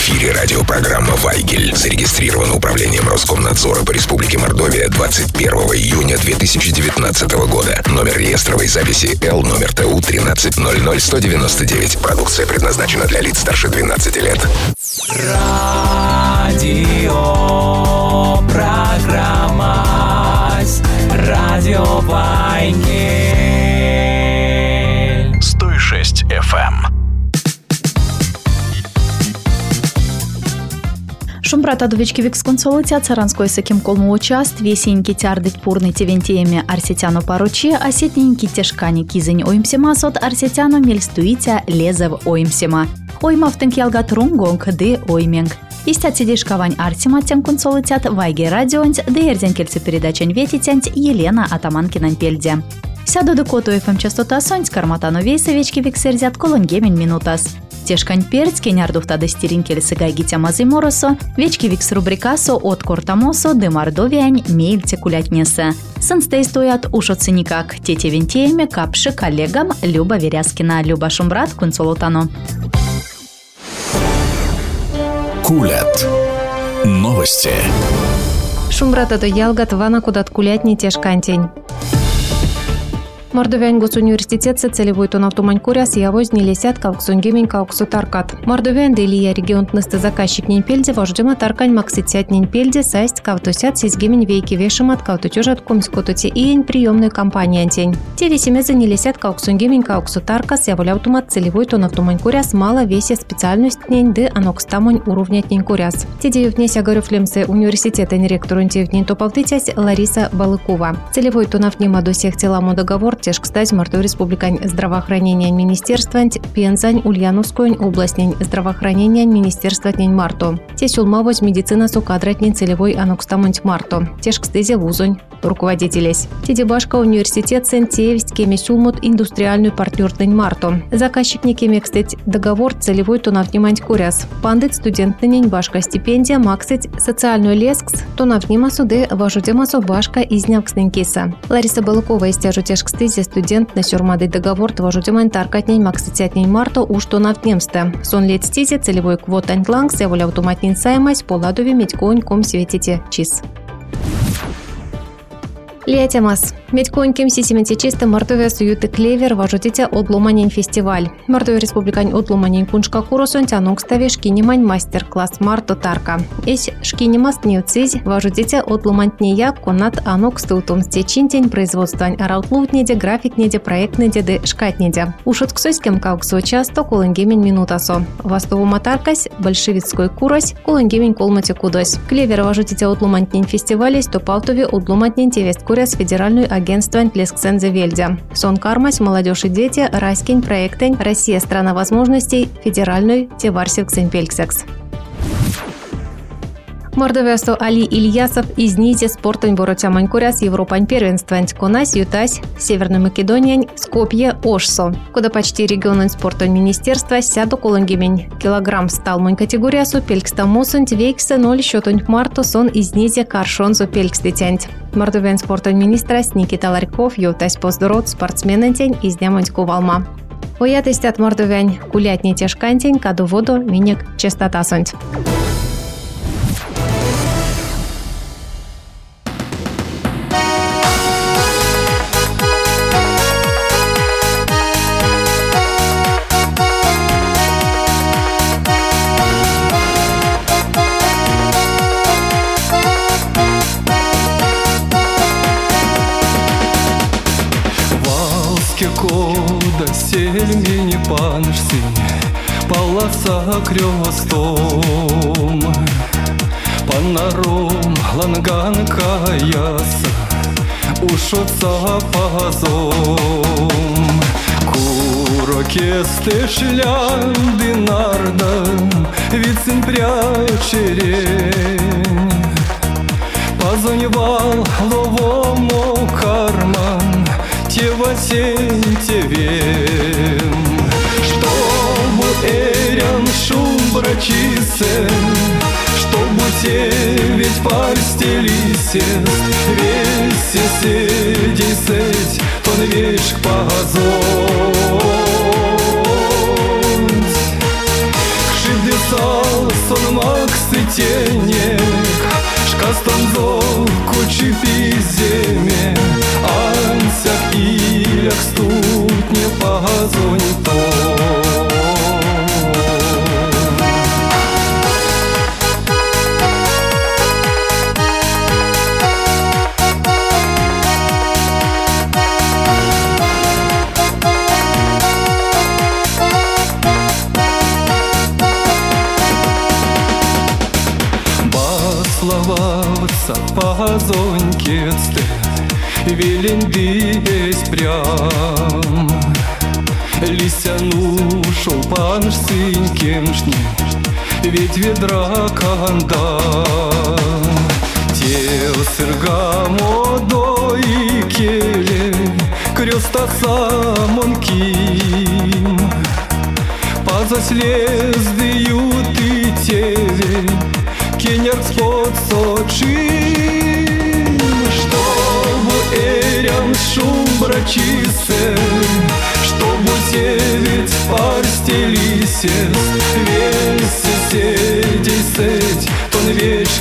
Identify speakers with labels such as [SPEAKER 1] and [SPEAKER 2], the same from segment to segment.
[SPEAKER 1] эфире радиопрограмма «Вайгель». Зарегистрирована управлением Роскомнадзора по Республике Мордовия 21 июня 2019 года. Номер реестровой записи Л номер ТУ 1300199. Продукция предназначена для лиц старше 12 лет.
[SPEAKER 2] Радиопрограмма «Радио Вайгель».
[SPEAKER 3] 106 FM.
[SPEAKER 4] Шумбрата довечки викс консолотя царанской саким колму участ, весеньки тярдыть пурный тевентеями арсетяну паручи, осетненьки тешкани кизень оимсема сот арсетяну мельстуитя лезев оимсема. Оймав тенк ялгат рунгонг ды ойменг. Истят сидишкавань арсема тем консолотят Вайгель радионть, да ерзенкельцы передачань ветитянть Елена Атаманкинань пельде. Сяду до коту ФМ частота сонь, карматану вейсовечки виксерзят колонгемень минутас. Тешкань перц, кенярдухта да стиринкель сыгайгитя мазы моросо, вечки викс рубрикасо от кортамосо де мордовиань мейльте кулятнеса. Сынстей стоят ушоцы никак, тете вентеями капши коллегам Люба Веряскина, Люба Шумбрат, консолотано.
[SPEAKER 3] Кулят. Новости.
[SPEAKER 5] Шумбрата то ялгат вана кудат кулятни тешкантень. Мордовян госуниверситет целевой тон автомань куряс явоз не лесят калксунгемень калксу таркат. Мордовян делия регион тнысты заказчик ненпельде вождема таркань макситят ненпельде сайст кавтусят сизгемень вейки вешемат кавтутюжат комскотути иень приемную компанию антень. Те весемезы не лесят калксунгемень калксу таркас яволявтумат целевой тон автомань куряс мало весе специальность нень де анокстамонь уровнять нень куряс. Те девятнеся горюфлемсы университета ректору интевнень топалтытясь Лариса Балыкова. Целевой тон автнима до всех теламу договор кстати, Мордовия Республикань здравоохранения Министерства Пензань Ульяновскую областнень здравоохранения Министерства тнень Марто. Те сюлмавоз медицина сукадратнень целевой анокстамонть Марто. Теж кстати вузонь руководителесь. Тедебашка университет Сентеевсть кеме сюлмут индустриальную партнертнень Марто. Заказчик не кеме кстати договор целевой тонавнимать куряс. Пандит студент нень башка стипендия максить социальную лескс тонавнима суды вожудемасу башка изнявкснень киса. Лариса Балыкова истяжу теж кстати студент на сюрмады договор твожудемань таркатнень макситятнень Марто уж тонавнемсте. Сон лет стизе целевой квотань лангс яволя автоматнень саймась поладови медьконь ком светите чиз. Летямас. Медьконьким сисименте чисто Мордовия суюты клевер вожутите отломанень фестиваль. Мордовия республикань отломанень куншка куросун тянук ставе шкинемань мастер-класс Марто Тарка. Эсь шкинемас неуцизь вожутите отломантния конат анук стылтум стечинтень производствань араутлутнеде графикнеде проектнеде де шкатнеде. Ушотксойским кауксо часто колынгемень минутасо. Вастову матаркась большевицкой курось колынгемень колмате кудось. Клевер вожутите отломантнень фестивалесь то палтове отломантнень тевест куряс федеральную агентство Плесксензе Вельдя. Сон кармась, молодежь и дети, Раскинь, проектень, Россия, страна возможностей, федеральную Теварсевксенпельксекс. Мордовиасто Али Ильясов из Низи спортонь боротямань куряс Европань первенствань конась ютась Северной Македонии Скопье Ошсо. Куда почти региональный спортонь министерства сяду колонгемень килограмм сталмонь категориясу пелькстамосунь вейкса 0 счетонь Марто сон из Низи каршонзу пелькстетянь. Мордовиан спортонь министра Никита Ларьков ютась поздород спортсменентень из Днямонь Кувалма. Оятыстят мордовиань кулятни тяжкантень каду воду минек частотасонь.
[SPEAKER 6] Кода сельмени паншси, полоса крёстом, панаром ланганка яса, ушоца пазом. Курокесте шляды нарда, вицин прячерень, позоньвал ловому карман, Тевасень тевем, чтобы эрян шум брачисе, чтобы те ведь парстелисе, весь седисеть, тон вещь позонь. Кшидесал сон пазонькецте, велендись прям. Лисяну шолпан синькем шне, ведь ведра канда. Тел сырга модо и келе, крёста самон ким. Пазаслезды юты теле, кенер спот сочим. Чтобы эрям шум брачисе, чтобы девять пар стелисес, весь соседей сеть, тон веч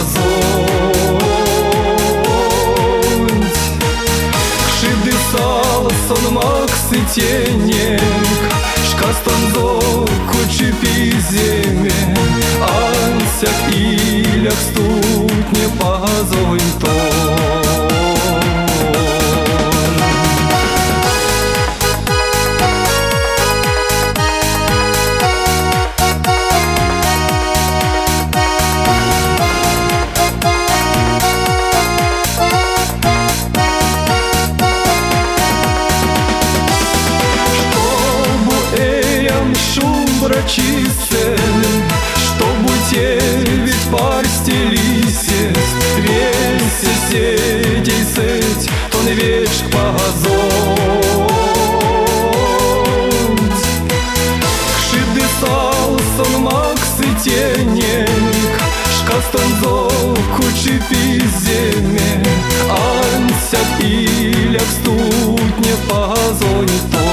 [SPEAKER 6] позонь. Кшиды салсон максы тенек, шкастон зо кучи пиземе, ансяк иляк стутне позонь тон. Брачисе, чтобы девять пар стелисес, весь соседей сеть, тон веч позонь. Кшиды салсон максы тенек, шкастон зо кучи пиземе, ансяк иляк стутне позонь тон.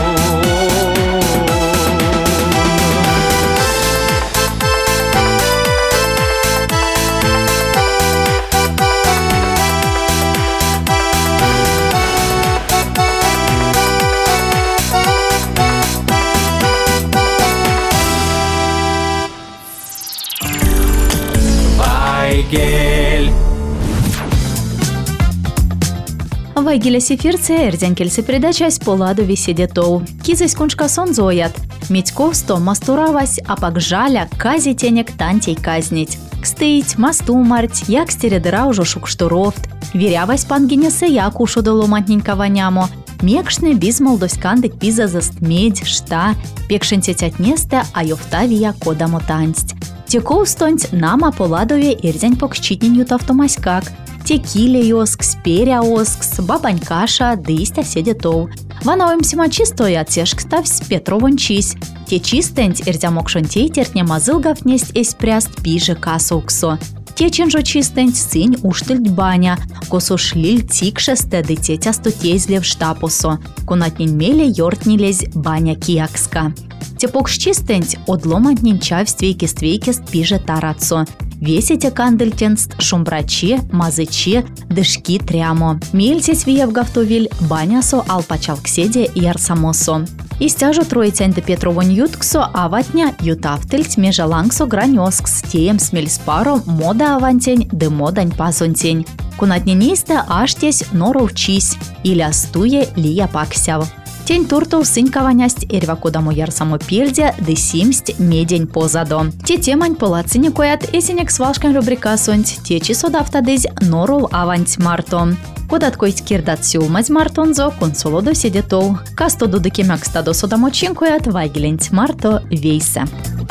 [SPEAKER 4] Вайгеля сефирце эрден кельсе передачась поладу виседетоу. Кизась куншка сон зоят. Медьков сто мастуравась, а пак жаля кази тенек тантей казнить. Кстыть, масту марть, як стередыра уже шукштурофт. Верявась пангинесе як ушу ломантненько вонямо. Мекшне без молдоськандык пизазаст медь, шта, пекшенте тятнесте, а йофтавия кодамо тансть. Теков стонть нама поладове эрдень покщитненью тавтомаськак. Текиле йоскс, перя оскс, бабань каша, дыстя седетов. Вановым симачи стоят тешкставсь Петровон чись. Те чистеньт эрдямокшон тейтертне мазылгав несть эсь пряст пиже касуксо. Те чинжо чистеньт сынь уштыльть баня, косо шлиль тикшесте дытетя стутейзлев штапосо. Кунатнин меле йортнилезь баня киякска. Те покш чистеньт одломантнинча в ствейкест пиже тарацо. Весите кандельтенст, шумбраче, мазыче, дышки трямо. Мельтесь виев гавтовиль, банясо алпачалкседе ярсамосо. Истяжу троицянь до Петровон ютксо, аватня ютавтельть межалангсо гранёскс, теем смельспаро мода авантень, де модань пазонтень. Кунатненейсте аштесь норовчись, иля стуе лия паксяв. Тень туртов сынькаванясть эрва кодамо ярсамо пельде, де симсть медень позадо. Те темань полацине коят эсенек свалшкан рубрика сонть, те чисо давтадезь норов аванть марто. Кодат койт кирдат сюлмазь мартонзо, консолодо седетов. Касто дудыкемяк стадо содамочин коят вайгеленть марто вейсе.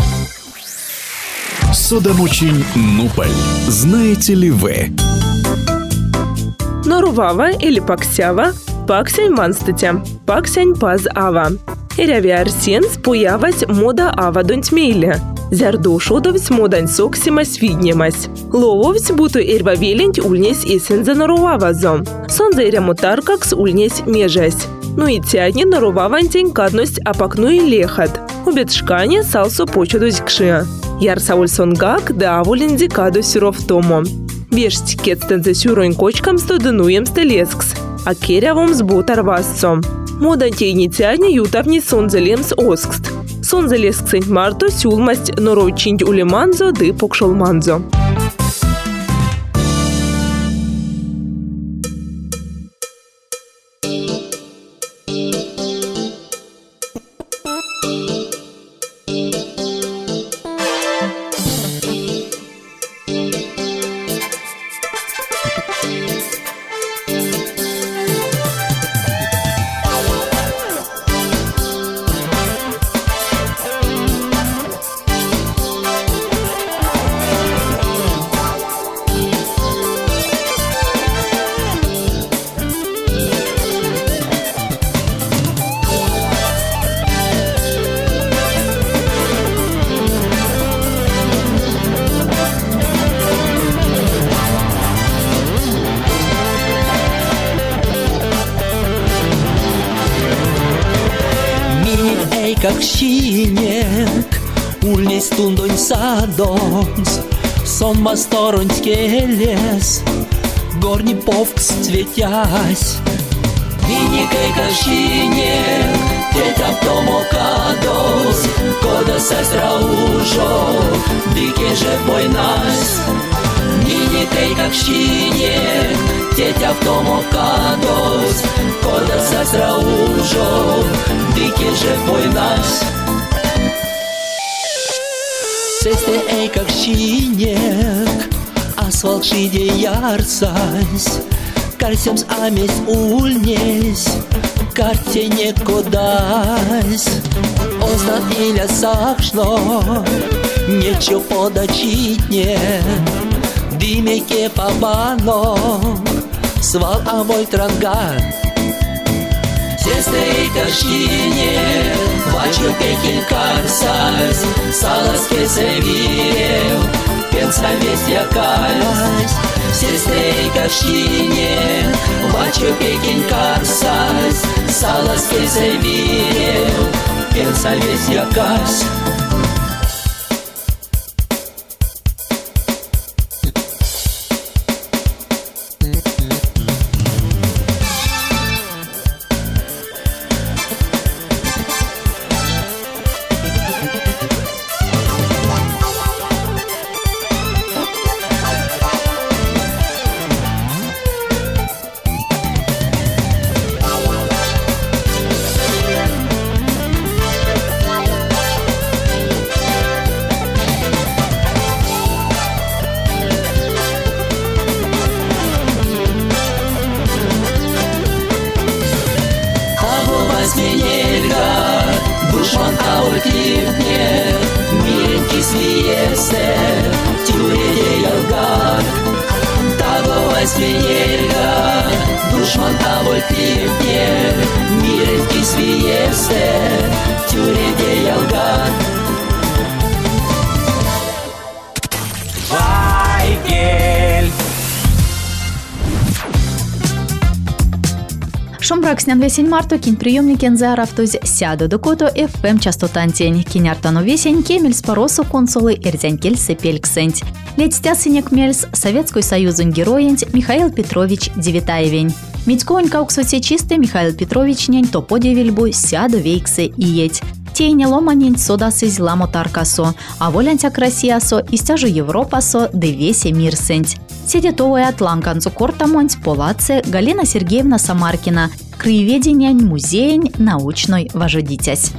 [SPEAKER 3] Содамочин нуполь. Знаете ли вы?
[SPEAKER 7] Норувава или паксява, паксянь манстытя, паксянь паз ава. Эряви арсенс появась мода ава донть мейле. Зярду шодовсь модань соксимась виднемась. Лововсь буту эрва веленть ульнесь эсензе норувавазо. Сонзе эряму таркакс ульнесь межась. Ну и тядни норувавантень кадность апакну и лехат. Убет шкане салсо почудусь кши. Ярса ульсонгак да авуленди каду сюров тому. Вешсть кетстензе сюронь кочкам стодынуем стелескс. А керявом сбутар вассо. Модан тейни тядни ютавни сонзелемс оскст. Сонзелесксень марто сюлмасть норойчинь улеманзо ды покшолманзо.
[SPEAKER 8] как щенек, ульнесь тундонь садонс, сон масторонский лес, горний повкс цветясь. Виникай, как щенек, детям томокадос, кода сестра ужо, дике же войнась. Виникай, как щенек, детям томокадос, кода сестра ужо, дике же войнась. Сесте ей, как щенек, асфальт шиде ярсась, карсемс амесь ульнесь, карте не кодась. Ознат иля сахшно, нечего подачить не, дымеке побано, свал авой трангар. Сесте и тащине, вачу пекин карсась, саласке севирел, пенса весть якась. Сесте и тащине, вачу пекин карсась, саласке севирел, пенса весть якась. Душман аутивне, миленький свиесе, тюреде ялгар. Того осменельга, душман аутивне, миленький свиесе, тюреде ялгар.
[SPEAKER 2] Вайгель.
[SPEAKER 4] Шумбрак весень марту кин приемник энзарафтуз сяду докото FM частотантень. Киняртану весень кемель споросу консулы эрзянкель сепельксенть. Летстя сынек мельс Советский Союзун героинь Михаил Петрович Девитаевень. Митькоин кауксоте чистый Михаил Петрович нень то подевельбу сяду вейксе и еть. Тейне ломанень содасыз ламотаркасо, а волянтяк Россиясо и стяжу Европасо де весе мир сенть. Седетовая атланканцу кортамонть полаце Галина Сергеевна Самаркина, краеведение музей научной вожодитясь.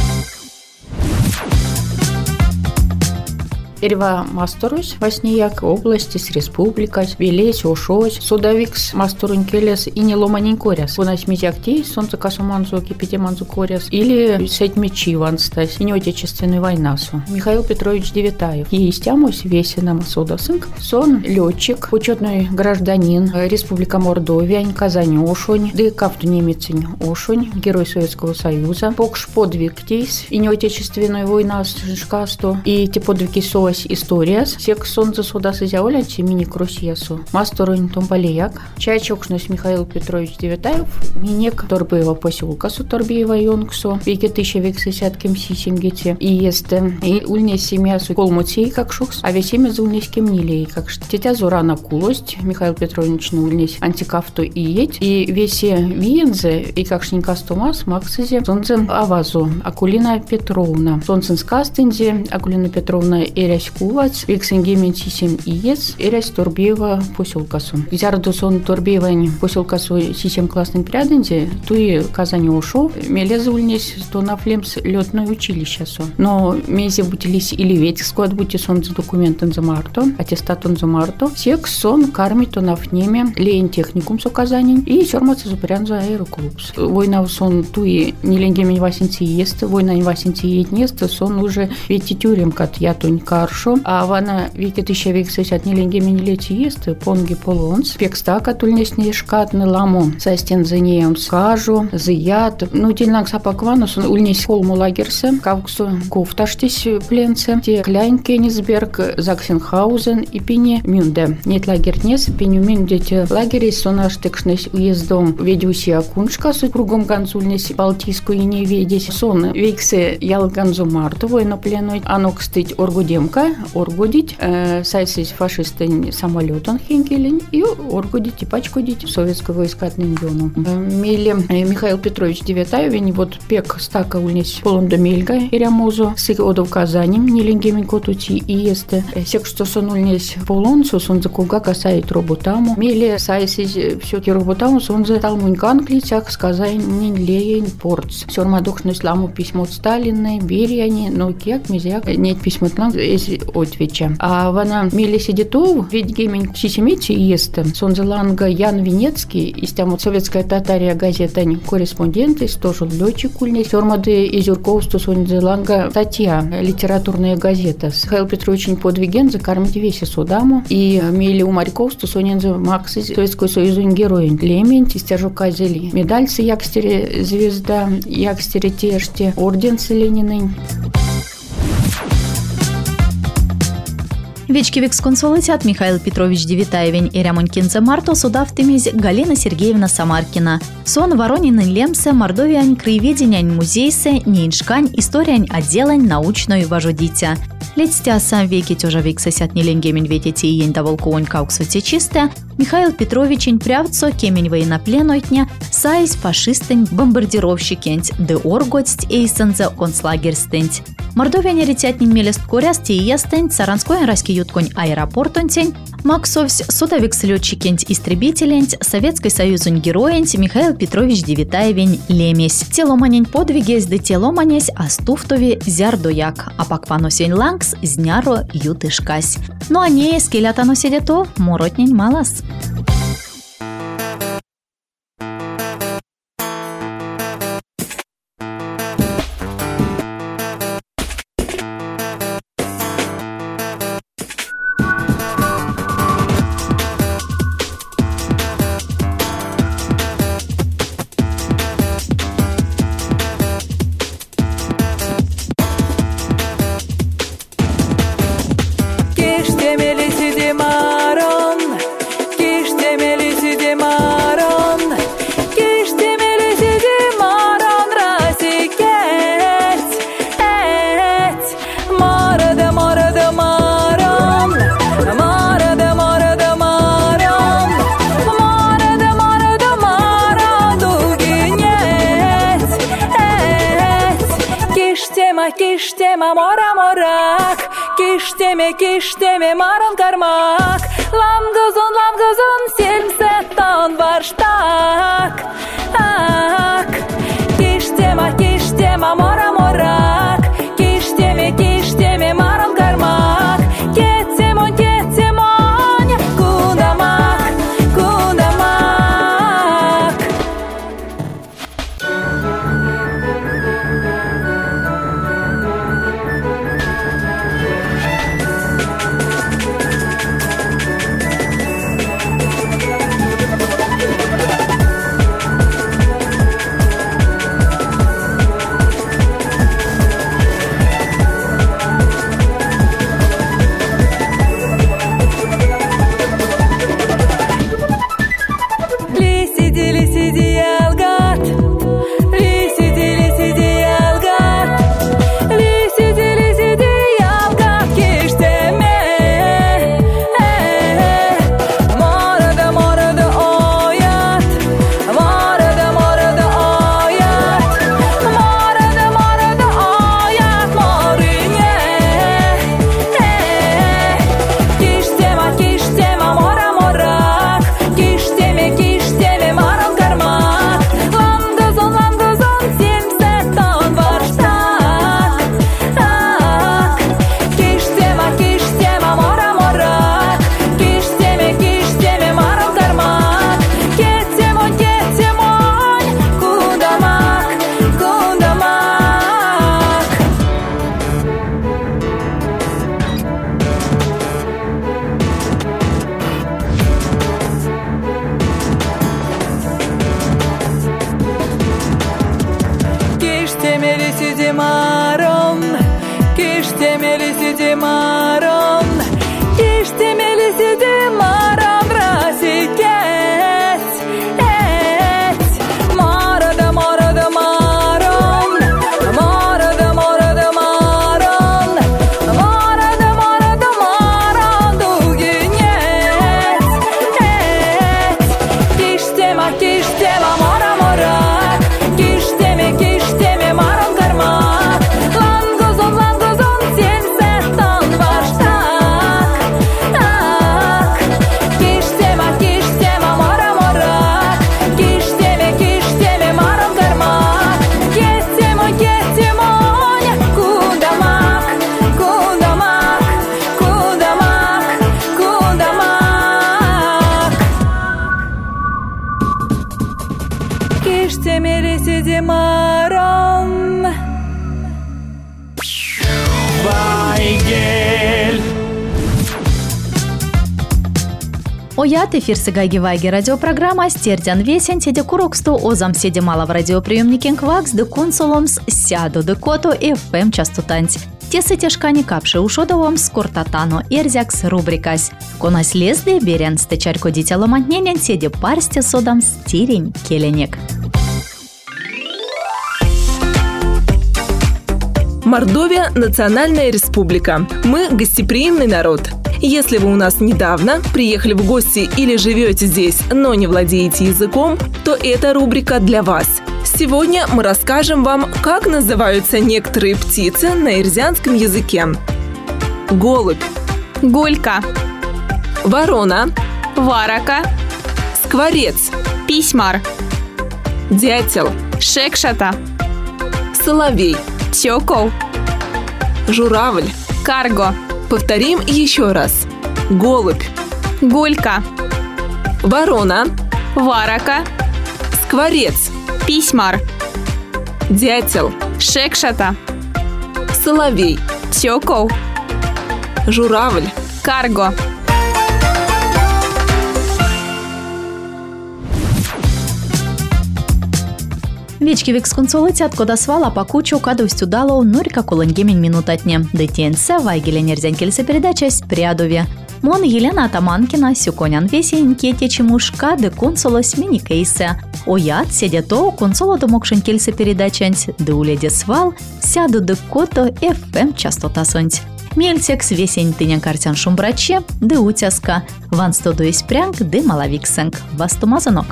[SPEAKER 9] Перва масторусь Васнияк области с республикой, Белесь, Ошось, Судовикс, масторунь келес и не ломанень коряс. У нас мизяктей, солнце касуманзу, кипятиманзу коряс, или сеть мечи ванстась, и не отечественной войнасу. Михаил Петрович Девитаев. Естямусь весенам судосынк, сон летчик, учетный гражданин, Республика Мордовия, Казань Ошонь, декафту немецень Ошонь, герой Советского Союза, покш подвиг тейс, и не отечественной война шкасту, и те подвиги соась история, сек солнце суда созяоля, миник Россиясу, масторунь томпалияк, чайчокшнус Михаил Петрович Девитаев, миник Торбеева поселка су Торбеева Йонксо, веке 1060 сисингете, и есте, и ульнес семьясу колмуцей как шукс, а весеме за ульнес кемнилей, как тетя Зурана Кулость, Михаил Петрович на ульнес антикафту и еть, и весе виензе, и как шникастумас, максизе, солнце авазу, Акулина Петровна, солнце скастензе, Акулина Петровна эрясь кувац, вексенгемен сисем иец, эрясь Торбеева поселкасу. Зярду сон Торбеева поселкасу сисем классный пряденде, туи Казани ушел, мелеза ульнес, то на флемс летное училище со. Но мезе бутились или ведь склад бути сон за документом за марто, аттестатом за марто, сек сон кармит то на фнеме, лейн техникум со Казани и сёрмаца зупрян за аэроклубс. Война сон туи не ленгемен васенци ест, война не васенци ест нест, сон уже ведь тюрем кат я тонька старшу, а вона віки 1960 ленгемінілеті єсти, понги полонс, пекстака тульнесні шкатни ламу, сайстен зенеям скажу, зият, тільнак сапакванус, ульнес холму лагерсе, кавксу кофташтись пленце, те Кляйн Кенисберг, Заксенхаузен и пини Мюнде. Нет лагернес, пини Мюнде те лагерей сонаштекшнес уездом ведюсия куншка с кругом ганзульнес Балтийскую и не ведесь. Сон вейксе ял ганзу мартовой на пленой, анокстыть оргудемка, оргудить, сайсись фашистын самолетон хенкелень и оргудить и пачкудить советского войскатным юну. Мили Михаил Петрович Девятаевин, вот пек стака ульнес полонда мельга и рямозу, с одов Казанем, не ленгемен котути и есте. Сек что сон ульнес полонцу, сон за куга касает роботаму. Мили сайсись все-таки роботаму, сон за талмунькан клицах сказай не леен порц. Сёрмадухнес ламу письмо от Сталина, Берияне, но кек мизяк нет письмо от нам из отвеча. А вона мили сидетов, ведь геймень сисимити есте. Сон за ланга Ян Венецкий, из там советская татария газета корреспонденты, тоже летчик ульнес. Сёрмады из Юрковсту сон за ланга статья, литературная газета. Михаил Петрович подвиген закармить весь судаму. И мили у Марьковсту сонен за Макс Советского Союза героин. Лемент, стяжука зели. Медаль с Якстере звезда, Якстере теште, орден с Лениной.
[SPEAKER 4] Вечки вексконсолитят Михаил Петрович Девятаевень и Рямонькинце Марто суда в тымись Галина Сергеевна Самаркина. Сон Воронинын лемсе Мордовиань краеведениань музейсе нейншкань историань отделань научную вожудитя. Летстя сам веки тёжа вексесят неленгемень ветети иень даволкуонь кауксуте чисте, Михаил Петровичень прявцо кемень военнопленойтня, сайс фашистень бомбардировщикенть, де орготсть эйсензе концлагерстенть. Мордовиане ретятнин мелест корясти и естень, Саранской райский ютконь аэропортонтень, Максовсь судовикс-летчикенть истребителенть, Советский Союзунь героенть Михаил Петрович Девятаевень лемесь. Теломанень подвигесь де теломанесь, а стуфтови зярдояк, а пакпаносень лангс зняро ютышкась. Ну а не скелятано сидето, моротнень малас.
[SPEAKER 10] Киштема мора морак, киштеме марон кармак, ламгазон сельмсеттон варштак, ак. Киштема мора морак, киштеме марон кармак, кетсемон кудамак. Maron, Kishte Melisidi Maron, Kishte Melisidi Maron, Brasiket, Mara da Maron, Mara da Maron, Duginet, Kishte Mora Morak, Kishte me Maron Karmak, Langozon, Sensetan Vastak, Kishte ma Mora Morak, Kishte me Maron Karmak, Ketemo, Kudamak, Kishte Melisidi Maron.
[SPEAKER 6] Вайгель.
[SPEAKER 4] Оят эфир сыгайги вайги радиопрограмма стердян весен седе куроксту озам седе мало в радиоприемнике квакс де консуломс сяду де кото FM частотанць. Тесы тяжкани капши ушодовом скортатано эрзякс рубрикась. Конась лезде берен стечарько дитя ломантненен седе парсте содам стирень келенек.
[SPEAKER 7] Мордовия – национальная республика. Мы – гостеприимный народ. Если вы у нас недавно приехали в гости или живете здесь, но не владеете языком, то эта рубрика для вас. Сегодня мы расскажем вам, как называются некоторые птицы на эрзянском языке. Голубь.
[SPEAKER 11] Гулька.
[SPEAKER 7] Ворона.
[SPEAKER 11] Варака.
[SPEAKER 7] Скворец.
[SPEAKER 11] Письмар.
[SPEAKER 7] Дятел.
[SPEAKER 11] Шекшата.
[SPEAKER 7] Соловей.
[SPEAKER 11] Сёкол.
[SPEAKER 7] Журавль.
[SPEAKER 11] Карго.
[SPEAKER 7] Повторим еще раз. Голубь.
[SPEAKER 11] Гулька.
[SPEAKER 7] Ворона.
[SPEAKER 11] Варака.
[SPEAKER 7] Скворец.
[SPEAKER 11] Письмар.
[SPEAKER 7] Дятел.
[SPEAKER 11] Шекшата.
[SPEAKER 7] Соловей.
[SPEAKER 11] Сёкол.
[SPEAKER 7] Журавль.
[SPEAKER 11] Карго.
[SPEAKER 4] Вечки виксконсолыцят кода свала покучу кадовстю дало нурика кулынгемень минутатне. Детенсе вайгеле нерзянкельсе передачась прядове. Мон Елена Атаманкина сюконян весеньке течемушка де консолос миникейсе. Оят седето консоло домокшенкельсе передачансь, де уледе свал, сяду де кото FM частотасонць. Мельтекс весень тынян картян шумбраче, де утяска. Ван стодо испрянг, де малавиксенг. Вастумазонок.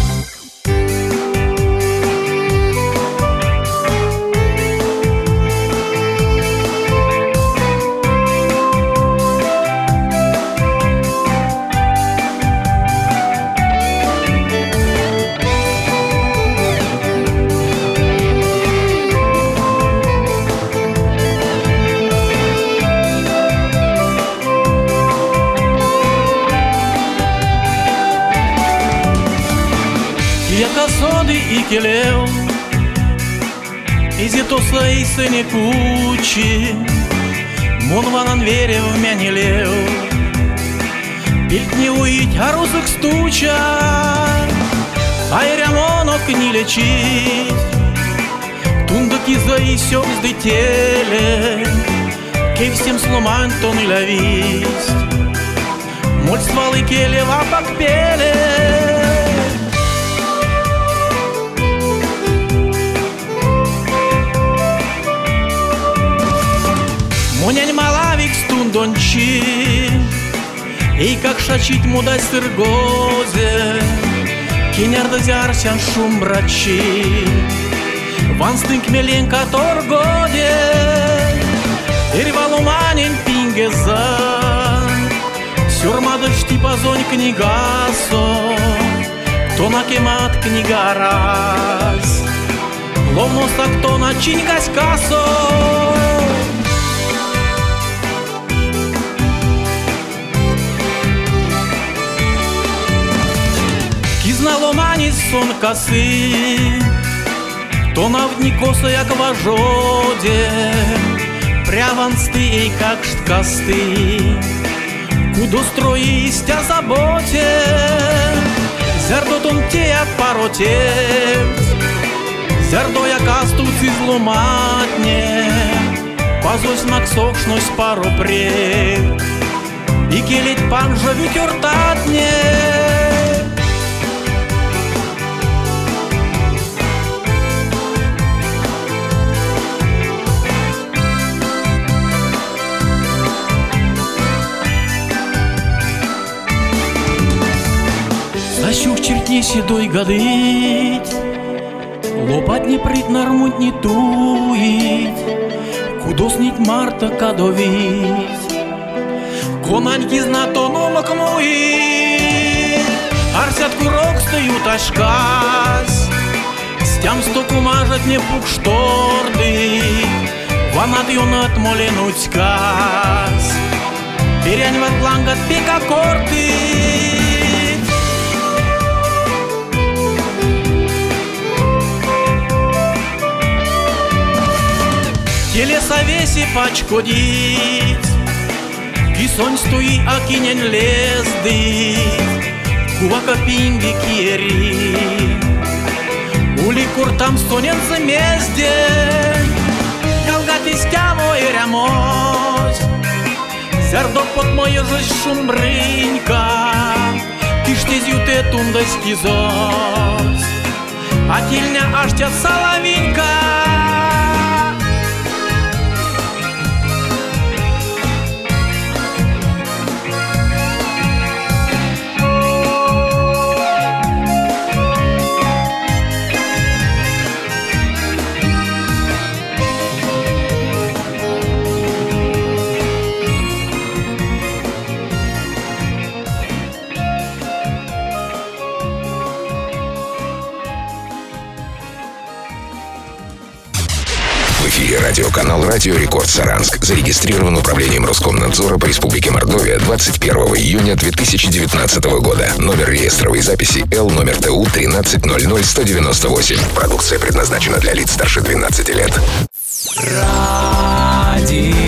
[SPEAKER 6] Яка соди і келев, із ето слайся не кучи, мон ванан вере в мяне лев, пильт не уить, а розок стуча, а рямонок не лечить, тундок и заисек сдетеле, кей всем сломан тон и ловить, моль стволы келева подпеле. Монянь малавик стундончи, и как шачить мудай сыргозе, кинярда зярсян шумбрачи, ван стынк меленка торгоде, ирвалуманин пингеза, сюрмада штипазонь книгасо, кто накемат книгарас, ловноста кто начинькась кассо. Наломані сон коси, то навдні коса, як важоде, прявансти, як шткасти, кудо строїстя заботе, зердо тонте, як паротець, зердо, як астуці зломатне, пазось максокшность пару пред, и келить пан же витюртатне. Засюх чертни седой гадыть, лопать не прит нармуть не туить, кудоснить марта кадовить, конаньки знатону лакмуить. Арсят курок стают ашкас, стям стоку мажат не пук шторды, ванат юнат моленуть сказ, перянь ват блангат пика корты. Телеса веси пачкодить, кисонь стои акинен лезды, кувака пинги киери, ули куртам стонен замезде, ялгатись тямо и рямось, зердок под мою жизнь шумбрынька, киштез юте тундась кизос, а тильня аштя соловинка.
[SPEAKER 1] В эфире радиоканал «Радио Рекорд Саранск». Зарегистрирован управлением Роскомнадзора по Республике Мордовия 21 июня 2019 года. Номер реестровой записи Л номер ТУ 1300198. Продукция предназначена для лиц старше 12 лет.
[SPEAKER 2] Радио